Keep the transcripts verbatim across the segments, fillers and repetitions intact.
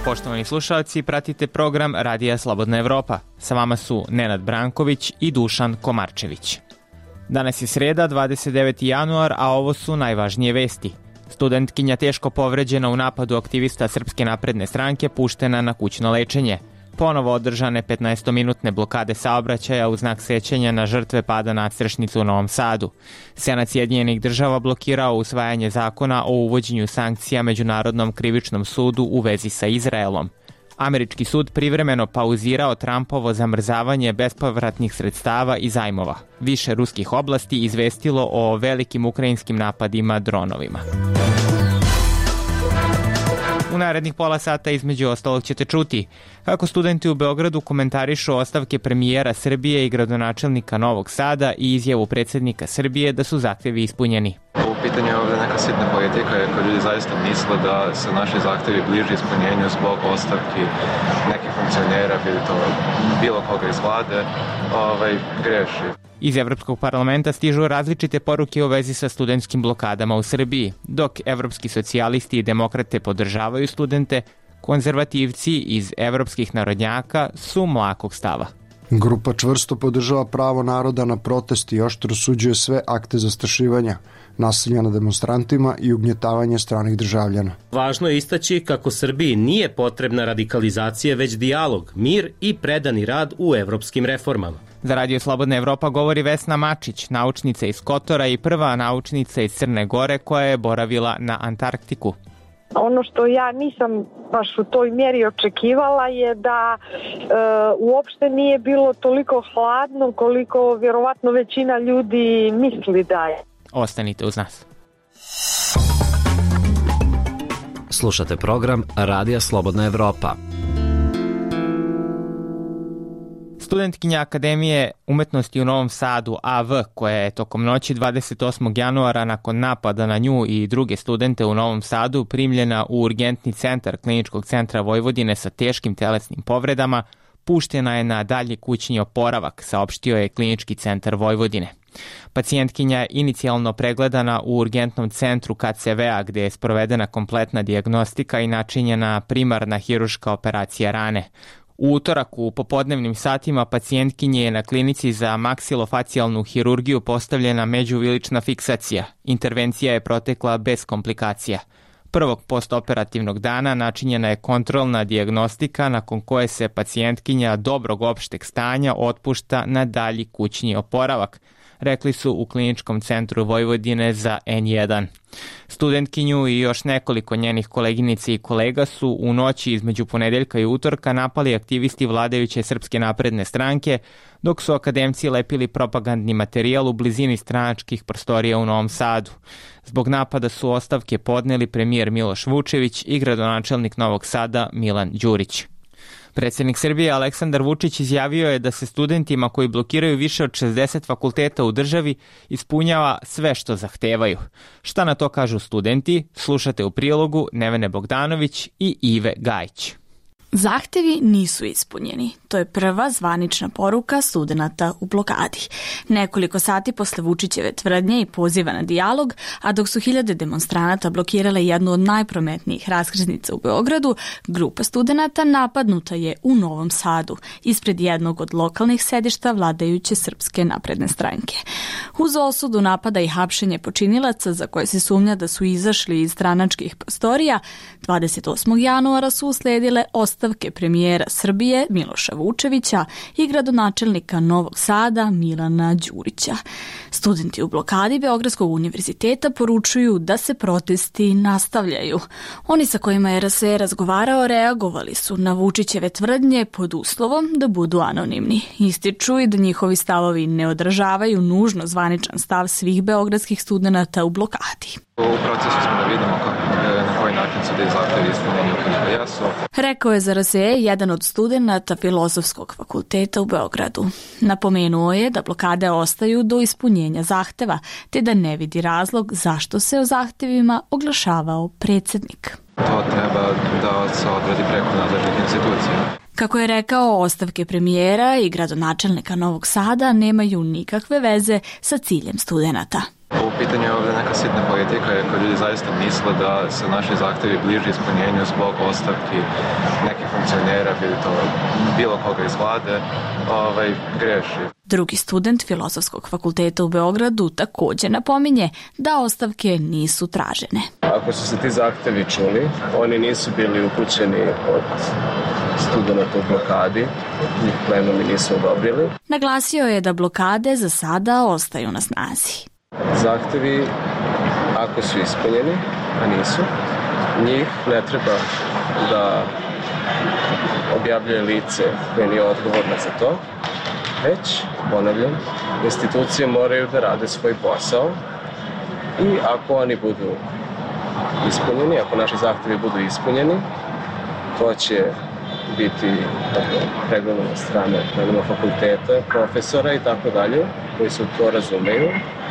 Poštovani slušalci, pratite program Radija Slobodna Evropa. Sa vama su Nenad Branković i Dušan Komarčević. Danas je sreda, dvadeset deveti januar, a ovo su najvažnije vesti. Studentkinja teško povređena u napadu aktivista Srpske napredne stranke puštena na kućno lečenje. Ponovo održane petnaestominutne blokade saobraćaja u znak sećanja na žrtve pada nadstrešnice u Novom Sadu. Senat Sjedinjenih država blokirao usvajanje zakona o uvođenju sankcija Međunarodnom krivičnom sudu u vezi sa Izraelom. Američki sud privremeno pauzirao Trumpovo zamrzavanje bespovratnih sredstava i zajmova. Više ruskih oblasti izvestilo o velikim ukrajinskim napadima dronovima. U narednih pola sata između ostalog ćete čuti kako studenti u Beogradu komentarišu ostavke premijera Srbije i gradonačelnika Novog Sada i izjavu predsjednika Srbije da su zahtevi ispunjeni. U pitanju je ovdje neka sitna politika, jer ljudi zaista misle da se naši zahtevi bliže ispunjenju zbog ostavki nekih funkcionera, bilo to bilo koga iz vlade, ovaj, greši. Iz Evropskog parlamenta stižu različite poruke u vezi sa studentskim blokadama u Srbiji. Dok evropski socijalisti i demokrate podržavaju studente, konzervativci iz evropskih narodnjaka su mlakog stava. Grupa čvrsto podržava pravo naroda na protest i oštro osuđuje sve akte zastrašivanja, nasilja nad demonstrantima i ugnjetavanje stranih državljana. Važno je istaći kako Srbiji nije potrebna radikalizacija, već dijalog, mir i predani rad u evropskim reformama. Za Radio Slobodna Evropa govori Vesna Mačić, naučnica iz Kotora i prva naučnica iz Crne Gore koja je boravila na Antarktiku. Ono što ja nisam baš u toj mjeri očekivala je da e, uopšte nije bilo toliko hladno koliko vjerovatno većina ljudi misli da je. Ostanite uz nas. Slušate program Radija Slobodna Evropa. Studentkinja Akademije umetnosti u Novom Sadu, A V, koja je tokom noći dvadeset osmog januara nakon napada na nju i druge studente u Novom Sadu primljena u urgentni centar Kliničkog centra Vojvodine sa teškim telesnim povredama, puštena je na dalji kućni oporavak, saopštio je Klinički centar Vojvodine. Pacijentkinja je inicijalno pregledana u urgentnom centru K C V-a gde je sprovedena kompletna dijagnostika i načinjena primarna hiruška operacija rane. U utorak u popodnevnim satima pacijentkinje je na klinici za maksilofacijalnu hirurgiju postavljena međuvilična fiksacija. Intervencija je protekla bez komplikacija. Prvog postoperativnog dana načinjena je kontrolna dijagnostika nakon koje se pacijentkinja dobrog opšteg stanja otpušta na dalji kućni oporavak, rekli su u Kliničkom centru Vojvodine za N jedan. Studentkinju i još nekoliko njenih koleginice i kolega su u noći između ponedeljka i utorka napali aktivisti vladajuće Srpske napredne stranke, dok su akademci lepili propagandni materijal u blizini stranačkih prostorija u Novom Sadu. Zbog napada su ostavke podneli premijer Miloš Vučević i gradonačelnik Novog Sada Milan Đurić. Predsjednik Srbije Aleksandar Vučić izjavio je da se studentima koji blokiraju više od šezdeset fakulteta u državi ispunjava sve što zahtevaju. Šta na to kažu studenti, slušate u prilogu Nevene Bogdanović i Ive Gajić. Zahtevi nisu ispunjeni. To je prva zvanična poruka studenata u blokadi. Nekoliko sati posle Vučićeve tvrdnje i poziva na dijalog, a dok su hiljade demonstranata blokirale jednu od najprometnijih raskrsnica u Beogradu, grupa studenata napadnuta je u Novom Sadu, ispred jednog od lokalnih sedišta vladajuće Srpske napredne stranke. Uz osudu napada i hapšenje počinilaca za koje se sumnja da su izašli iz stranačkih prostorija, dvadeset osmog januara su usledile ostavke premijera Srbije Miloša Vučevića i gradonačelnika Novog Sada Milana Đurića. Studenti u blokadi Beogradskog univerziteta poručuju da se protesti nastavljaju. Oni sa kojima je R S E razgovarao reagovali su na Vučićeve tvrdnje pod uslovom da budu anonimni. Ističu i da njihovi stavovi ne odražavaju nužno zvaničan stav svih beogradskih studenata u blokadi. U procesu smo da vidimo kako, na koji način su da zahtevi ispunjeni ukoliko jesu. Rekao je za R S E jedan od studenata Filozofskog fakulteta u Beogradu. Napomenuo je da blokade ostaju do ispunjenja zahteva, te da ne vidi razlog zašto se o zahtevima oglašavao predsjednik. To treba da se odradi preko nadležnih institucija. Kako je rekao, ostavke premijera i gradonačelnika Novog Sada nemaju nikakve veze sa ciljem studenata. U pitanju je ovdje neka sitna politika, jer ako ljudi zaista misle da se naši zahtjevi bliži ispunjenju zbog ostavki nekih funkcionera, bilo to bilo koga iz vlade, ovaj, greši. Drugi student Filozofskog fakulteta u Beogradu također napominje da ostavke nisu tražene. Ako su se ti zahtevi čuli, oni nisu bili upućeni od studenta u blokadi, njih plenumi nisu odobrili. Naglasio je da blokade za sada ostaju na snazi. Zahtevi, ako su ispunjeni, a nisu, njih ne treba da objavljuje lice koje nije odgovorno za to, već, ponavljam, institucije moraju da rade svoj posao i ako oni budu ispunjeni, ako naši zahtevi budu ispunjeni, to će biti pregledano strane pregledano fakulteta, profesora i tako dalje, koji se to razumeju.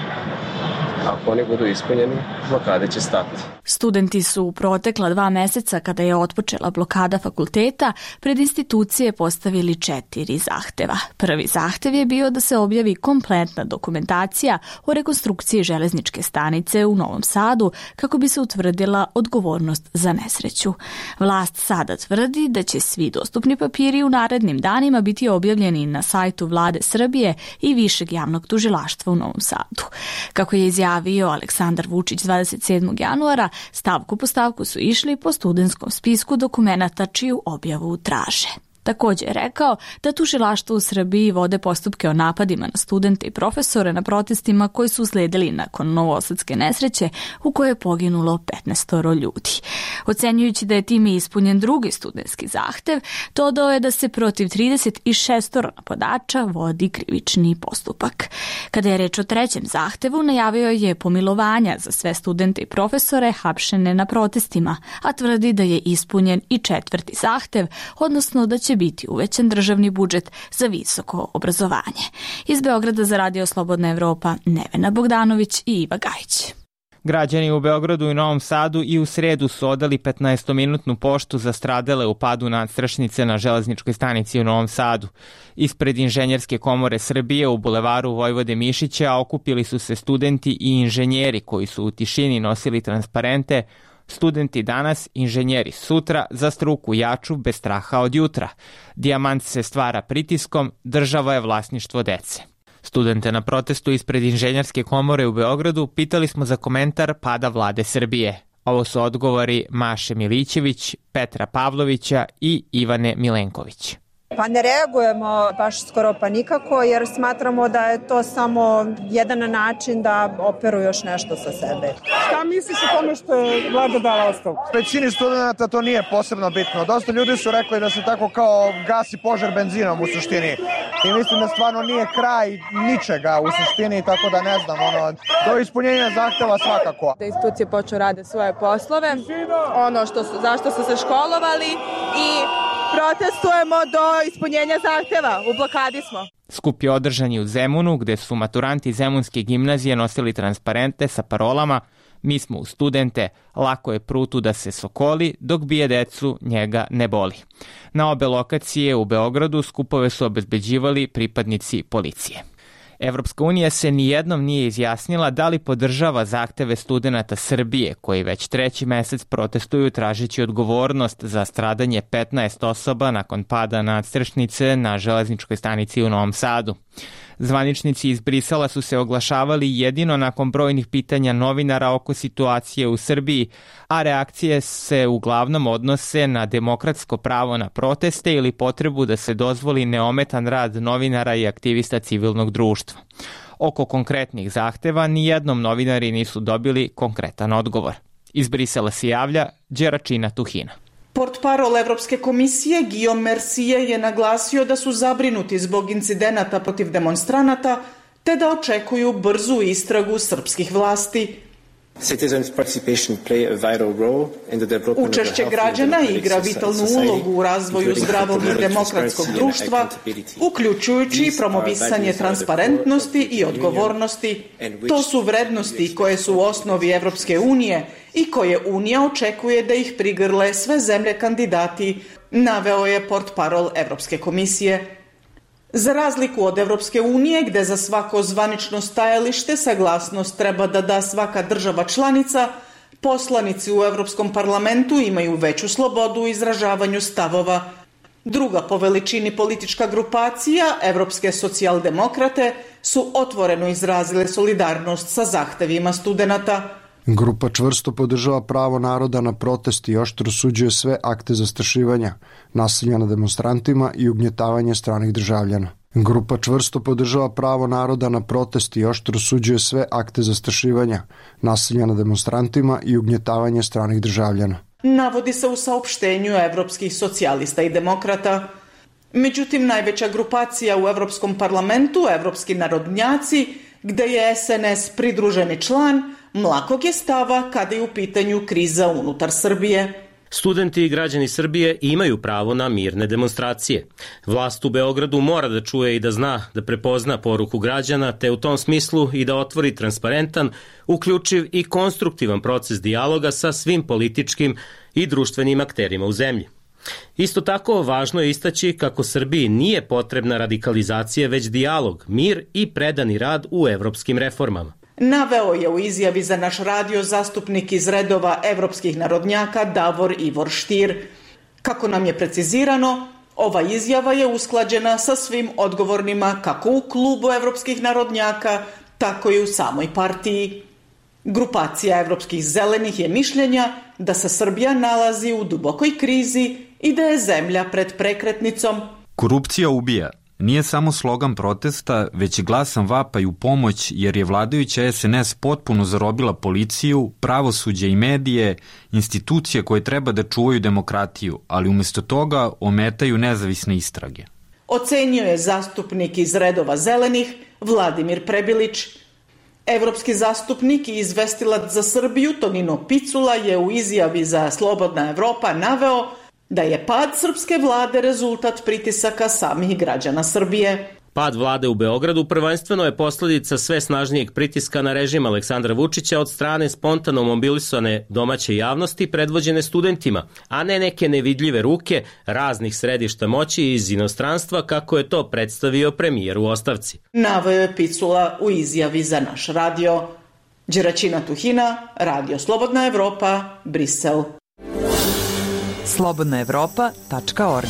Ako oni budu ispunjeni, blokade će stati. Studenti su u protekla dva meseca, kada je otpočela blokada fakulteta, pred institucije postavili četiri zahteva. Prvi zahtev je bio da se objavi kompletna dokumentacija o rekonstrukciji železničke stanice u Novom Sadu kako bi se utvrdila odgovornost za nesreću. Vlast sada tvrdi da će svi dostupni papiri u narednim danima biti objavljeni na sajtu Vlade Srbije i Višeg javnog tužilaštva u Novom Sadu. Kako je izjavio Aleksandar Vučić dvadeset sedmog januara, stavku po stavku su išli po studentskom spisku dokumenata čiju objavu traže. Također je rekao da tužilaštvo u Srbiji vode postupke o napadima na studente i profesore na protestima koji su usledili nakon novosadske nesreće u kojoj je poginulo petnaestoro ljudi. Ocenjujući da je time ispunjen drugi studentski zahtev, dodao je da se protiv trideset šest napadača vodi krivični postupak. Kada je reč o trećem zahtevu, najavio je pomilovanja za sve studente i profesore hapšene na protestima, a tvrdi da je ispunjen i četvrti zahtev, odnosno da će biti uvećan državni budžet za visoko obrazovanje. Iz Beograda za Radio Slobodna Evropa, Nevena Bogdanović i Iva Gajić. Građani u Beogradu i Novom Sadu i u sredu su odali petnaestominutnu poštu za stradale u padu nadstrešnice na železničkoj stanici u Novom Sadu. Ispred Inženjerske komore Srbije u bulevaru Vojvode Mišića okupili su se studenti i inženjeri koji su u tišini nosili transparente Studenti danas, inženjeri sutra, za struku jaču bez straha od jutra. Dijamant se stvara pritiskom, država je vlasništvo dece. Studente na protestu ispred Inženjerske komore u Beogradu pitali smo za komentar pada Vlade Srbije. Ovo su odgovori Maše Milićević, Petra Pavlovića i Ivane Milenković. Pa ne reagujemo baš skoro pa nikako, jer smatramo da je to samo jedan način da operu još nešto sa sebe. Šta misliš o tome što je Vlada dala ostavku? Većini studenta to nije posebno bitno. Dosta ljudi su rekli da se tako kao gasi požar benzinom u suštini. I mislim da stvarno nije kraj ničega u suštini, tako da ne znam, ono, do ispunjenja zahteva svakako. Da institucije počnu rade svoje poslove, ono što su, zašto su se školovali i protestujemo do ispunjenja zahteva. U blokadi smo. Skup je održan i u Zemunu, gde su maturanti Zemunske gimnazije nosili transparente sa parolama "Mi smo u studente, lako je prutu da se sokoli, dok bije decu, njega ne boli". Na obe lokacije u Beogradu skupove su obezbeđivali pripadnici policije. Evropska unija se nijednom nije izjasnila da li podržava zahteve studenata Srbije, koji već treći mesec protestuju tražeći odgovornost za stradanje petnaest osoba nakon pada nadstrešnice na železničkoj stanici u Novom Sadu. Zvaničnici iz Brisela su se oglašavali jedino nakon brojnih pitanja novinara oko situacije u Srbiji, a reakcije se uglavnom odnose na demokratsko pravo na proteste ili potrebu da se dozvoli neometan rad novinara i aktivista civilnog društva. Oko konkretnih zahteva nijednom novinari nisu dobili konkretan odgovor. Iz Brisela se javlja Đeračina Tuhina. Portparol Evropske komisije Guillaume Mercier je naglasio da su zabrinuti zbog incidenata protiv demonstranata te da očekuju brzu istragu srpskih vlasti. Učešće građana igra vitalnu ulogu u razvoju zdravog i demokratskog društva, uključujući promovisanje transparentnosti i odgovornosti. To su vrednosti koje su u osnovi Evropske unije i koje Unija očekuje da ih prigrle sve zemlje kandidati, naveo je portparol Evropske komisije. Za razliku od Evropske unije, gde za svako zvanično stajalište saglasnost treba da da svaka država članica, poslanici u Evropskom parlamentu imaju veću slobodu u izražavanju stavova. Druga po veličini politička grupacija, Evropske socijaldemokrate, su otvoreno izrazile solidarnost sa zahtevima studenata. Grupa čvrsto podržava pravo naroda na protest i oštro osuđuje sve akte zastrašivanja, nasilja nad demonstrantima i ugnjetavanje stranih državljana. Grupa čvrsto podržava pravo naroda na protest i oštro osuđuje sve akte zastrašivanja, nasilja nad demonstrantima i ugnjetavanje stranih državljana. Navodi se u saopštenju evropskih socijalista i demokrata. Međutim, najveća grupacija u Evropskom parlamentu, Evropski narodnjaci, gde je S N S pridruženi član, mlakog je stava kada je u pitanju kriza unutar Srbije. Studenti i građani Srbije imaju pravo na mirne demonstracije. Vlast u Beogradu mora da čuje i da zna, da prepozna poruku građana, te u tom smislu i da otvori transparentan, uključiv i konstruktivan proces dijaloga sa svim političkim i društvenim akterima u zemlji. Isto tako, važno je istaći kako Srbiji nije potrebna radikalizacija, već dijalog, mir i predani rad u evropskim reformama. Naveo je u izjavi za naš radio zastupnik iz redova evropskih narodnjaka Davor Ivor Štir. Kako nam je precizirano, ova izjava je usklađena sa svim odgovornima kako u klubu evropskih narodnjaka, tako i u samoj partiji. Grupacija evropskih zelenih je mišljenja da se Srbija nalazi u dubokoj krizi i da je zemlja pred prekretnicom. Korupcija ubija. Nije samo slogan protesta, već i glasan vapaj u pomoć, jer je vladajuća S N S potpuno zarobila policiju, pravosuđe i medije, institucije koje treba da čuvaju demokratiju, ali umjesto toga ometaju nezavisne istrage. Ocenio je zastupnik iz redova zelenih Vladimir Prebilić. Evropski zastupnik i izvestilac za Srbiju Tonino Picula je u izjavi za Slobodna Evropa naveo da je pad srpske vlade rezultat pritisaka samih građana Srbije. Pad vlade u Beogradu prvenstveno je posledica sve snažnijeg pritiska na režim Aleksandra Vučića od strane spontano mobilisane domaće javnosti predvođene studentima, a ne neke nevidljive ruke raznih središta moći iz inostranstva, kako je to predstavio premijer u ostavci. Naveo je Picula u izjavi za naš radio. Đeraćina Tuhina, Radio Slobodna Evropa, Brisel. slobodna evropa tačka org.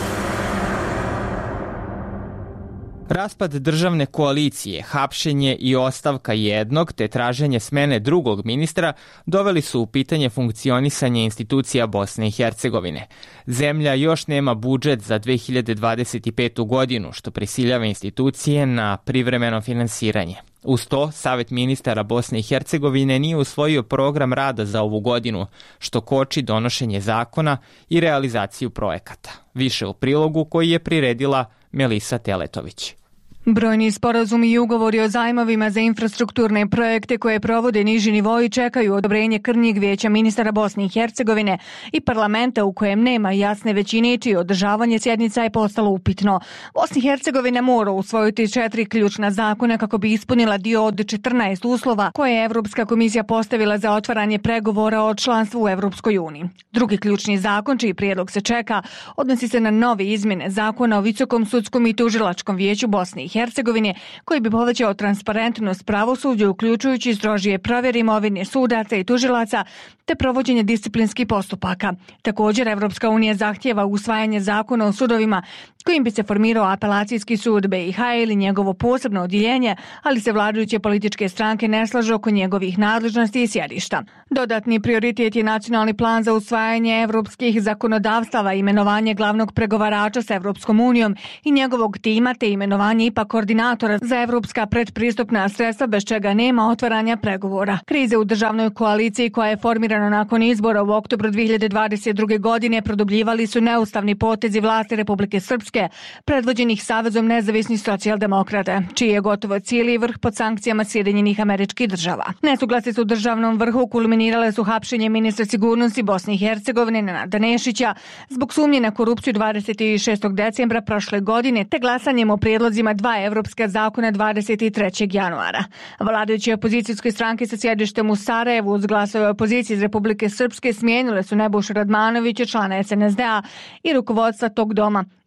Raspad državne koalicije, hapšenje i ostavka jednog te traženje smene drugog ministra doveli su u pitanje funkcionisanje institucija Bosne i Hercegovine. Zemlja još nema budžet za dve hiljade dvadeset petu. godinu, što prisiljava institucije na privremeno finansiranje. Uz to, Savet ministara Bosne i Hercegovine nije usvojio program rada za ovu godinu, što koči donošenje zakona i realizaciju projekata. Više u prilogu koji je priredila Melisa Teletović. Brojni sporazumi i ugovori o zajmovima za infrastrukturne projekte koje provode niži nivoi čekaju odobrenje krnjeg vijeća ministara Bosne i Hercegovine i parlamenta u kojem nema jasne većine, čije održavanje sjednica je postalo upitno. Bosna i Hercegovina mora usvojiti četiri ključna zakona kako bi ispunila dio od četrnaest uslova koje je Evropska komisija postavila za otvaranje pregovora o članstvu u Evropskoj uniji. Drugi ključni zakon, čiji prijedlog se čeka, odnosi se na nove izmjene zakona o Visokom sudskom i tužilačkom vijeću Bosne i Hercegovine, koji bi povećao transparentnost pravosuđa, uključujući strožije provjere imovine sudaca i tužilaca te provođenje disciplinskih postupaka. Također, Evropska unija zahtjeva usvajanje zakona o sudovima kojim bi se formirao apelacijski sud B i H ili njegovo posebno odjeljenje, ali se vladajuće političke stranke ne slažu oko njegovih nadležnosti i sjedišta. Dodatni prioritet je nacionalni plan za usvajanje evropskih zakonodavstava, imenovanje glavnog pregovarača sa Evropskom unijom i njegovog tima te imenovanje I P A koordinatora za evropska predpristupna sredstva, bez čega nema otvaranja pregovora. Krize u državnoj koaliciji koja je formirana nakon izbora u oktobru dve hiljade dvadeset druge. godine produbljivali su neustavni potezi vlasti Republike Srpske, predvođenih Savezom nezavisnih socijaldemokrata, čiji je gotovo cijeli vrh pod sankcijama Sjedinjenih Američkih Država. Nesuglasice u državnom vrhu kulminirale su hapšenje ministra sigurnosti Bosne i Hercegovine Nenada Nešića zbog sumnje na korupciju dvadeset šestog decembra prošle godine te glasanjem o prijedlozima dva evropska zakona dvadeset trećeg januara. Vladajuće opozicijske stranke sa sjedištem u Sarajevu uz glasove opozicije iz Republike Srpske smijenile su Nebojšu Radmanovića, člana S N S D A i rukovodstva tog doma,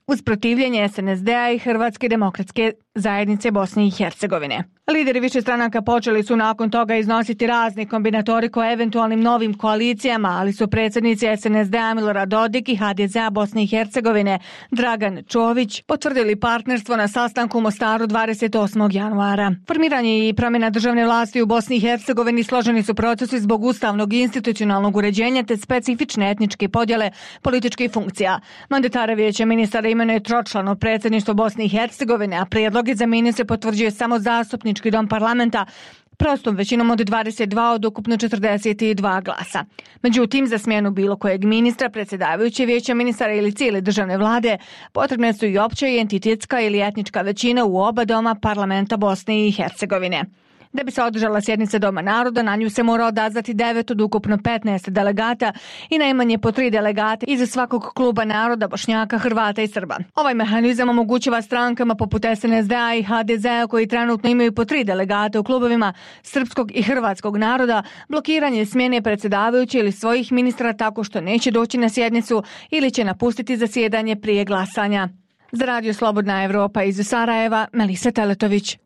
uz protivljenje es en es de a i Hrvatske demokratske zajednice Bosne i Hercegovine. Lideri više stranaka počeli su nakon toga iznositi razne kombinatorike o eventualnim novim koalicijama, ali su predsjednici es en es de a Milorad Dodik i ha de ze a Bosne i Hercegovine Dragan Čović potvrdili partnerstvo na sastanku u Mostaru dvadeset osmog januara. Formiranje i promjena državne vlasti u Bosni i Hercegovini složeni su procesi zbog ustavnog i institucionalnog uređenja te specifične etničke podjele političkih funkcija. Mandatara Vijeća ministara imenuje tročlano predsjedništvo Bosne i Hercegovine, a prijedloge za ministre potvrđuje samo zastupnički dom parlamenta prostom većinom od dvadeset dva od ukupno četrdeset dva glasa. Međutim, za smjenu bilo kojeg ministra, predsjedavajuće Vijeća ministara ili cijele državne vlade potrebne su i opća i entitetska ili etnička većina u oba doma parlamenta Bosne i Hercegovine. Da bi se održala sjednica Doma naroda, na nju se mora odazvati devet od ukupno petnaest delegata i najmanje po tri delegata iz svakog kluba naroda, Bošnjaka, Hrvata i Srba. Ovaj mehanizam omogućava strankama poput es en es de a i ha de ze a koji trenutno imaju po tri delegata u klubovima srpskog i hrvatskog naroda, blokiranje smjene predsjedavajuće ili svojih ministra tako što neće doći na sjednicu ili će napustiti zasjedanje prije glasanja. Za Radio Slobodna Evropa iz Sarajeva, Melisa Teletović.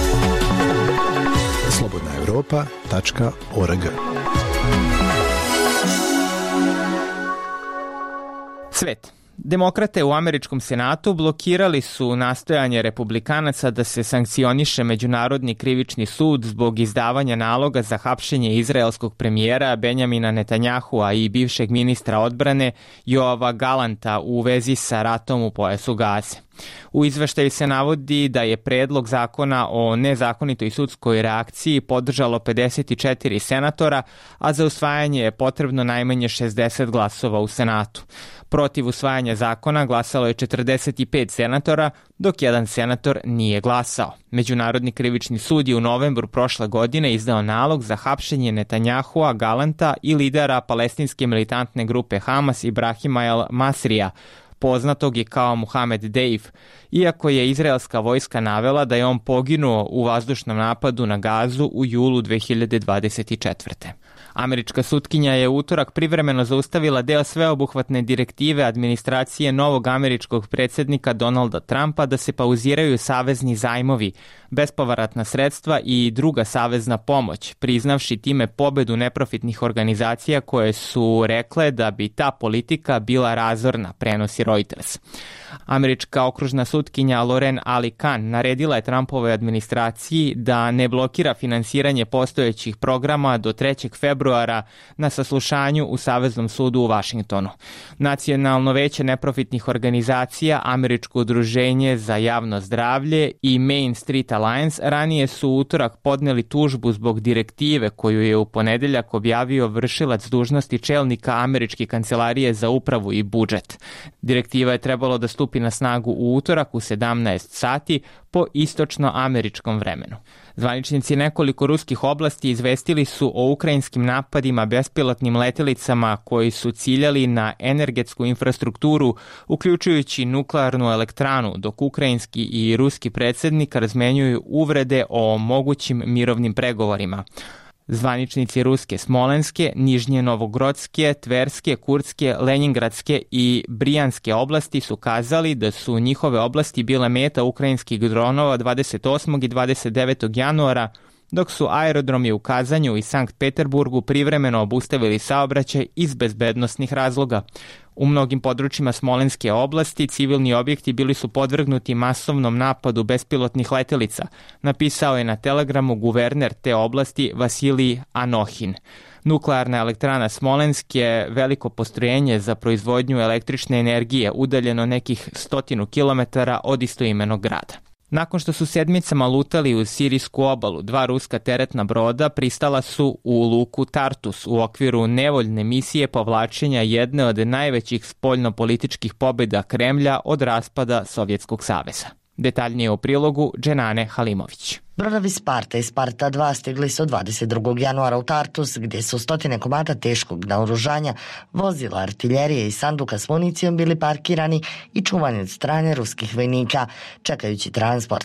slobodna evropa tačka org. Svet. Demokrate u američkom senatu blokirali su nastojanje republikanaca da se sankcioniše Međunarodni krivični sud zbog izdavanja naloga za hapšenje izraelskog premijera Benjamina Netanjahua i bivšeg ministra odbrane Joava Galanta u vezi sa ratom u pojasu Gaze. U izveštaju se navodi da je predlog zakona o nezakonitoj sudskoj reakciji podržalo pedeset četiri senatora, a za usvajanje je potrebno najmanje šezdeset glasova u Senatu. Protiv usvajanja zakona glasalo je četrdeset pet senatora, dok jedan senator nije glasao. Međunarodni krivični sud je u novembru prošle godine izdao nalog za hapšenje Netanjahua, Galanta i lidera palestinske militantne grupe Hamas Ibrahima El Masrija, poznatog je kao Muhamed Deif, iako je izraelska vojska navela da je on poginuo u vazdušnom napadu na Gazu u julu dve hiljade dvadeset četvrte. Američka sutkinja je u utorak privremeno zaustavila deo sveobuhvatne direktive administracije novog američkog predsjednika Donalda Trumpa da se pauziraju savezni zajmovi, bespovratna sredstva i druga savezna pomoć, priznavši time pobedu neprofitnih organizacija koje su rekle da bi ta politika bila razorna, prenosi Reuters. Američka okružna sutkinja Loren Ali Khan naredila je Trumpovoj administraciji da ne blokira finansiranje postojećih programa do trećeg februara na saslušanju u Saveznom sudu u Vašingtonu. Nacionalno veće neprofitnih organizacija, Američko udruženje za javno zdravlje i Main Street Alliance ranije su u utorak podneli tužbu zbog direktive koju je u ponedeljak objavio vršilac dužnosti čelnika Američke kancelarije za upravu i budžet. Direktiva je trebalo da stupi na snagu u utorak u sedamnaest sati po istočno-američkom vremenu. Zvaničnici nekoliko ruskih oblasti izvestili su o ukrajinskim napadima bespilotnim letjelicama koji su ciljali na energetsku infrastrukturu, uključujući nuklearnu elektranu, dok ukrajinski i ruski predsjednik razmenjuju uvrede o mogućim mirovnim pregovorima. Zvaničnici ruske Smolenske, Nižnje Novogrodske, Tverske, Kurske, Leningradske i Brijanske oblasti su kazali da su njihove oblasti bile meta ukrajinskih dronova dvadeset osmog i dvadeset devetog januara, dok su aerodromi u Kazanju i Sankt Peterburgu privremeno obustavili saobraćaj iz bezbednosnih razloga. U mnogim područjima Smolenske oblasti civilni objekti bili su podvrgnuti masovnom napadu bespilotnih letelica, napisao je na telegramu guverner te oblasti Vasilij Anohin. Nuklearna elektrana Smolensk je veliko postrojenje za proizvodnju električne energije, udaljeno nekih stotinu kilometara od istoimenog grada. Nakon što su sedmicama lutali uz sirijsku obalu, dva ruska teretna broda pristala su u luku Tartus u okviru nevoljne misije povlačenja jedne od najvećih spoljnopolitičkih pobjeda Kremlja od raspada Sovjetskog saveza. Detaljnije o prilogu Dženane Halimović. Brodovi Sparta i Sparta dva stigli su dvadeset drugog januara u Tartus, gdje su stotine komada teškog naoružanja, vozila, artiljerije i sanduka s municijom bili parkirani i čuvani od strane ruskih vojnika, čekajući transport.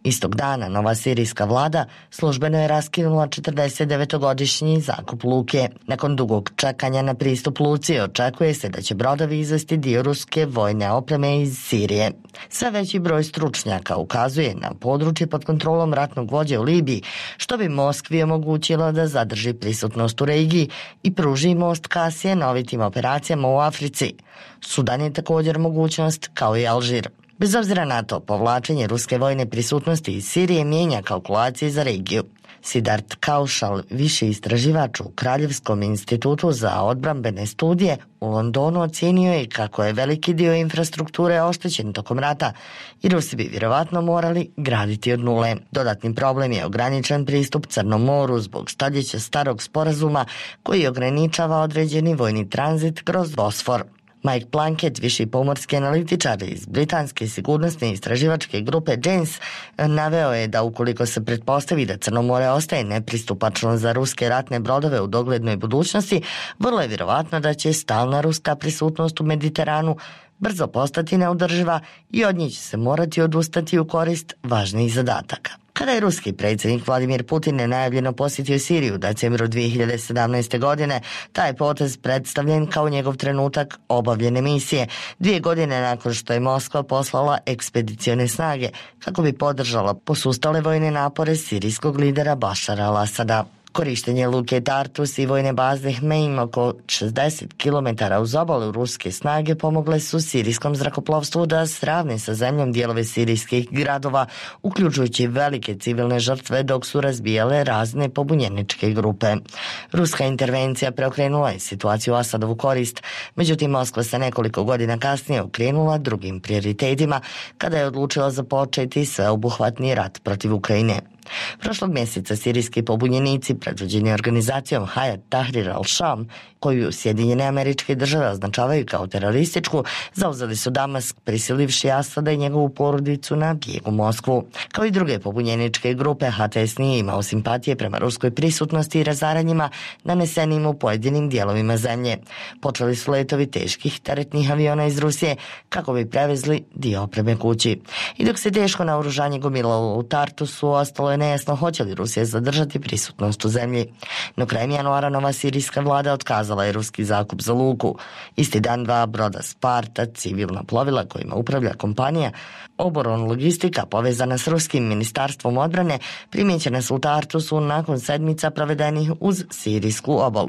Istog dana nova sirijska vlada službeno je raskinula četrdesetdevetogodišnji zakup luke. Nakon dugog čekanja na pristup luci očekuje se da će brodovi izvesti dio ruske vojne opreme iz Sirije. Sve veći broj stručnjaka ukazuje na područje pod kontrolom ratnog vođe u Libiji, što bi Moskvi omogućilo da zadrži prisutnost u regiji i pruži most ka sjenovitim operacijama u Africi. Sudan je također mogućnost kao i Alžir. Bez obzira na to, povlačenje ruske vojne prisutnosti iz Sirije mijenja kalkulacije za regiju. Sidart Kaušal, viši istraživač u Kraljevskom institutu za odbrambene studije u Londonu, ocijenio je kako je veliki dio infrastrukture oštećen tokom rata i Rusi bi vjerovatno morali graditi od nule. Dodatni problem je ograničen pristup Crnom moru zbog stoljeća starog sporazuma koji ograničava određeni vojni tranzit kroz Bosfor. Mike Plunkett, viši pomorski analitičar iz britanske sigurnosne istraživačke grupe Janes, naveo je da ukoliko se pretpostavi da Crno more ostaje nepristupačno za ruske ratne brodove u doglednoj budućnosti, vrlo je vjerovatno da će stalna ruska prisutnost u Mediteranu brzo postati neodrživa i od nje će se morati odustati u korist važnijih zadataka. Kada je ruski predsjednik Vladimir Putin nenajavljeno posjetio Siriju u decembru dvije hiljade sedamnaeste. godine, taj potez predstavljen kao njegov trenutak obavljene misije, dvije godine nakon što je Moskva poslala ekspedicione snage kako bi podržala posustale vojne napore sirijskog lidera Bašara al-Asada. Korištenje luke Tartus i vojne baze Hmeim oko šezdeset kilometara uz obalu ruske snage pomogle su sirijskom zrakoplovstvu da sravne sa zemljom dijelove sirijskih gradova, uključujući velike civilne žrtve dok su razbijale razne pobunjeničke grupe. Ruska intervencija preokrenula je situaciju Asadovu korist, međutim Moskva se nekoliko godina kasnije okrenula drugim prioritetima kada je odlučila započeti sveobuhvatni rat protiv Ukrajine. Prošlog mjeseca sirijski pobunjenici predvođeni organizacijom Hayat Tahrir al-Sham, koju Sjedinjene Američke Države označavaju kao terorističku, zauzeli su Damask, prisilivši Asada i njegovu porodicu na bijeg u Moskvu. Kao i druge pobunjeničke grupe, H T S nije imao simpatije prema ruskoj prisutnosti i razaranjima nanesenim u pojedinim dijelovima zemlje. Počeli su letovi teških teretnih aviona iz Rusije kako bi prevezli dio opreme kući. I dok se teško naoružanje gomilalo u Tartusu, ostalo je nejasno hoće li Rusija zadržati prisutnost u zemlji. No krajem januara nova sirijska vlada otkazala je ruski zakup za luku. Isti dan dva broda Sparta, civilna plovila kojima upravlja kompanija Oboron Logistika povezana s ruskim ministarstvom odbrane, primjećene su u Tartusu nakon sedmica provedenih uz sirijsku obalu.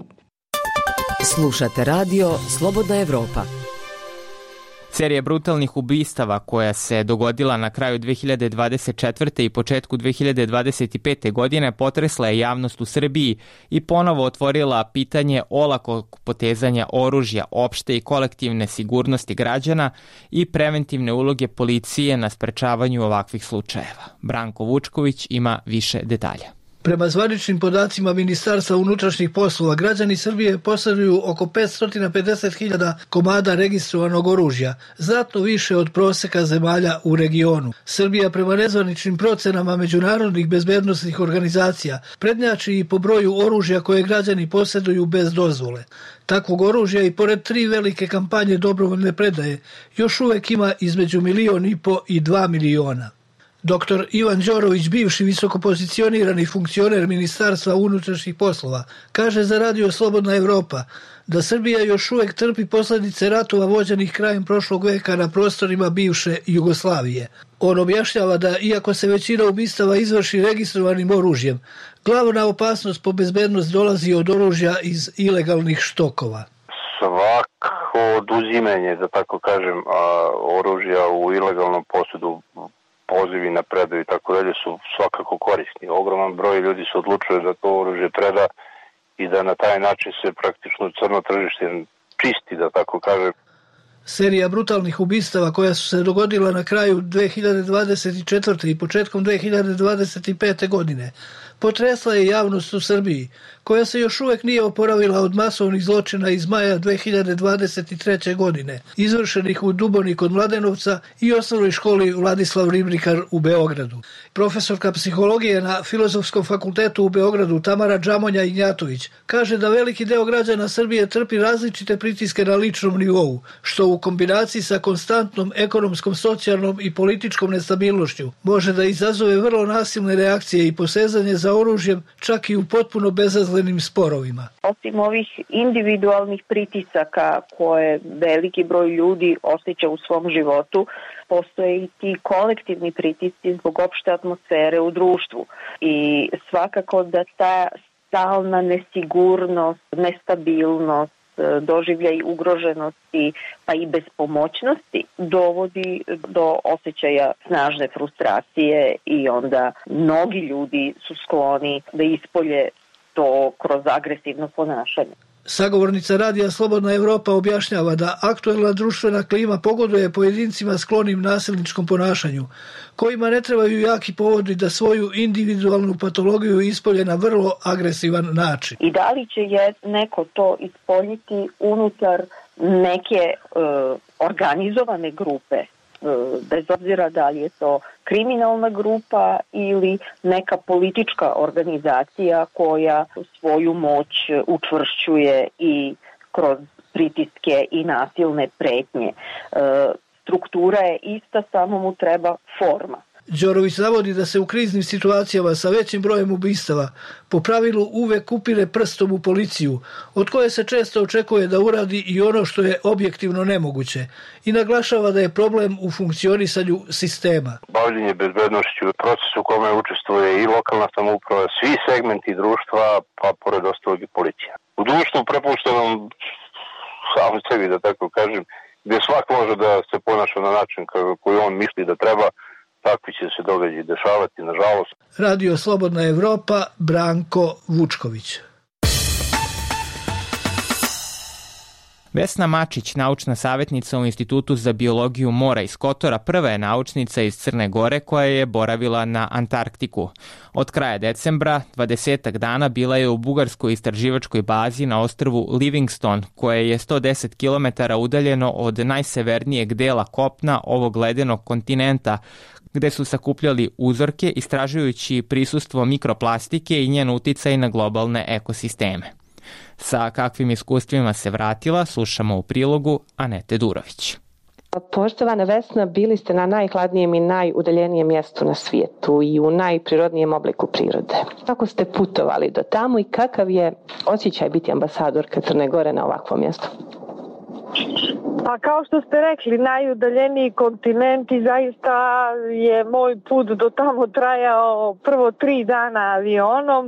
Slušate radio Slobodna Evropa. Serija brutalnih ubistava koja se dogodila na kraju dve hiljade dvadeset četvrte. i početku dve hiljade dvadeset pete. godine potresla je javnost u Srbiji i ponovo otvorila pitanje olakog potezanja oružja, opšte i kolektivne sigurnosti građana i preventivne uloge policije na sprečavanju ovakvih slučajeva. Branko Vučković ima više detalja. Prema zvaničnim podacima Ministarstva unutrašnjih poslova, građani Srbije posjeduju oko petsto pedeset hiljada komada registrovanog oružja, znatno više od proseka zemalja u regionu. Srbija prema nezvaničnim procenama međunarodnih bezbednosnih organizacija prednjači i po broju oružja koje građani posjeduju bez dozvole. Takvog oružja i pored tri velike kampanje dobrovoljne predaje još uvek ima između milion i po i dva miliona. Doktor Ivan Đorović, bivši visokopozicionirani funkcioner Ministarstva unutrašnjih poslova, kaže za radio Slobodna Evropa da Srbija još uvek trpi posljedice ratova vođenih krajem prošlog veka na prostorima bivše Jugoslavije. On objašnjava da, iako se većina ubistava izvrši registrovanim oružjem, glavna opasnost po bezbednost dolazi od oružja iz ilegalnih štokova. Svako oduzimanje, da tako kažem, oružja u ilegalnom posjedu, pozivi na predaju i tako dalje su svakako korisni. Ogroman broj ljudi se odlučuje da to oružje preda i da na taj način se praktično crno tržište čisti, da tako kažem. Serija brutalnih ubistava koja su se dogodila na kraju dve hiljade dvadeset četvrte. i početkom dve hiljade dvadeset pete. godine potresla je javnost u Srbiji, koja se još uvek nije oporavila od masovnih zločina iz maja dve hiljade dvadeset treće. godine, izvršenih u Duboni kod Mladenovca i osnovnoj školi Vladislav Ribnikar u Beogradu. Profesorka psihologije na Filozofskom fakultetu u Beogradu Tamara Džamonja Ignjatović kaže da veliki deo građana Srbije trpi različite pritiske na ličnom nivou, što u kombinaciji sa konstantnom ekonomskom, socijalnom i političkom nestabilnošću može da izazove vrlo nasilne reakcije i posezanje za oružjem, čak i u potpuno bezazlenim sporovima. Osim ovih individualnih pritisaka koje veliki broj ljudi osjeća u svom životu, postoje i ti kolektivni pritisci zbog opšte atmosfere u društvu. I svakako da ta stalna nesigurnost, nestabilnost, doživljaj ugroženosti pa i bespomoćnosti dovodi do osjećaja snažne frustracije i onda mnogi ljudi su skloni da ispolje to kroz agresivno ponašanje. Sagovornica Radija Slobodna Evropa objašnjava da aktuelna društvena klima pogoduje pojedincima sklonim nasilničkom ponašanju, kojima ne trebaju jaki povodi da svoju individualnu patologiju ispolje na vrlo agresivan način. I da li će je neko to ispoljiti unutar neke uh, organizovane grupe, bez obzira da li je to kriminalna grupa ili neka politička organizacija koja svoju moć učvršćuje i kroz pritiske i nasilne pretnje. Struktura je ista, samo mu treba forma. Đorović navodi da se u kriznim situacijama sa većim brojem ubistava po pravilu uvek upire prstom u policiju, od koje se često očekuje da uradi i ono što je objektivno nemoguće, i naglašava da je problem u funkcionisanju sistema. Bavljenje bezbednošću, proces u kome učestvuje i lokalna samouprava, svi segmenti društva, pa pored ostalog i policija. U društvu prepuštenom sam sebi, da tako kažem, gdje svak može da se ponaša na način koji on misli da treba, takvi će se događaji dešavati, nažalost. Radio Slobodna Evropa, Branko Vučković. Vesna Mačić, naučna savjetnica u Institutu za biologiju mora iz Kotora, prva je naučnica iz Crne Gore koja je boravila na Antarktiku. Od kraja decembra, dvadesetak dana, bila je u bugarskoj istraživačkoj bazi na ostrvu Livingstone, koje je sto deset kilometara udaljeno od najsevernijeg dela kopna ovog ledenog kontinenta, gde su sakupljali uzorke istražujući prisustvo mikroplastike i njen uticaj na globalne ekosisteme. Sa kakvim iskustvima se vratila, slušamo u prilogu Anete Durović. Poštovana Vesna, bili ste na najhladnijem i najudaljenijem mjestu na svijetu i u najprirodnijem obliku prirode. Kako ste putovali do tamo i kakav je osjećaj biti ambasadorka Crne Gore na ovakvom mjestu? Pa kao što ste rekli, najudaljeniji kontinent i zaista je moj put do tamo trajao prvo tri dana avionom. E,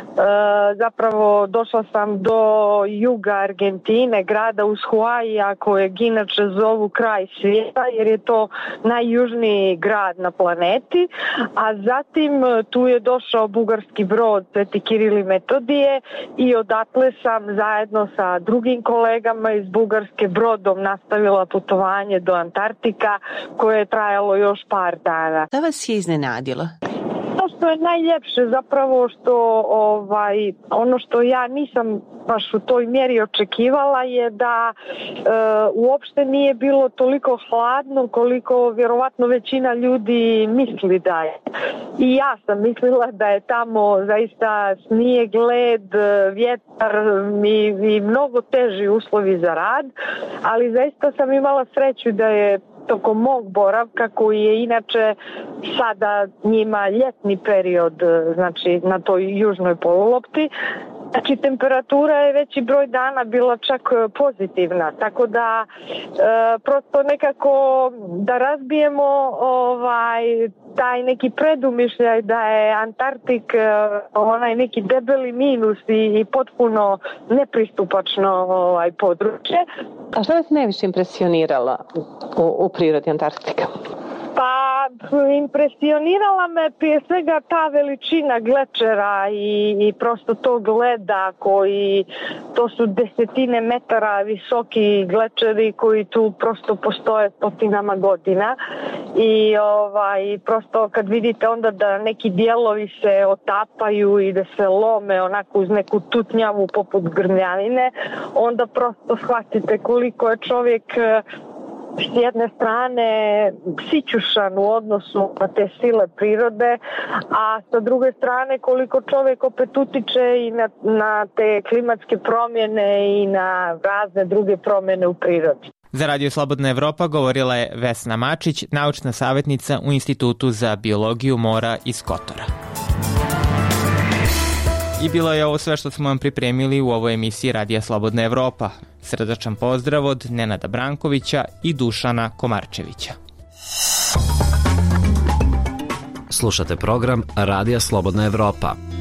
zapravo došla sam do juga Argentine, grada Ushuaia, kojeg inače zovu kraj svijeta jer je to najjužniji grad na planeti. A zatim tu je došao bugarski brod Sveti Kiril i Metodije i odatle sam zajedno sa drugim kolegama iz Bugarske brodom nastavila putovanje do Antarktika koje je trajalo još par dana. Da vas je iznenadilo? To što je najljepše zapravo što ovaj, ono što ja nisam baš u toj mjeri očekivala je da e, uopšte nije bilo toliko hladno koliko vjerovatno većina ljudi misli da je. I ja sam mislila da je tamo zaista snijeg, led, vjetar i, i mnogo teži uslovi za rad, ali zaista sam imala sreću da je tokom mog boravka, koji je inače sada njima ljetni period, znači na toj južnoj polulopti, znači temperatura je veći broj dana bila čak pozitivna, tako da e, prosto nekako da razbijemo ovaj taj neki predumišljaj da je Antarktik e, onaj neki debeli minus i, i potpuno nepristupačno ovaj područje. A što vas najviše impresioniralo u, u prirodi Antarktika? Pa impresionirala me prije svega ta veličina glečera i, i prosto tog leda koji, to su desetine metara visoki glečeri koji tu prosto postoje stotinama godina i ovaj, prosto kad vidite onda da neki dijelovi se otapaju i da se lome onako uz neku tutnjavu poput grmljavine, onda prosto shvatite koliko je čovjek s jedne strane sićušan u odnosu na te sile prirode, a sa druge strane koliko čovjek opet utiče i na, na te klimatske promjene i na razne druge promjene u prirodi. Za Radio Slobodna Evropa govorila je Vesna Mačić, naučna savjetnica u Institutu za biologiju mora iz Kotora. I bilo je ovo sve što smo vam pripremili u ovoj emisiji Radija Slobodna Evropa. Srdačan pozdrav od Nenada Brankovića i Dušana Komarčevića. Slušate program Radija Slobodna Evropa.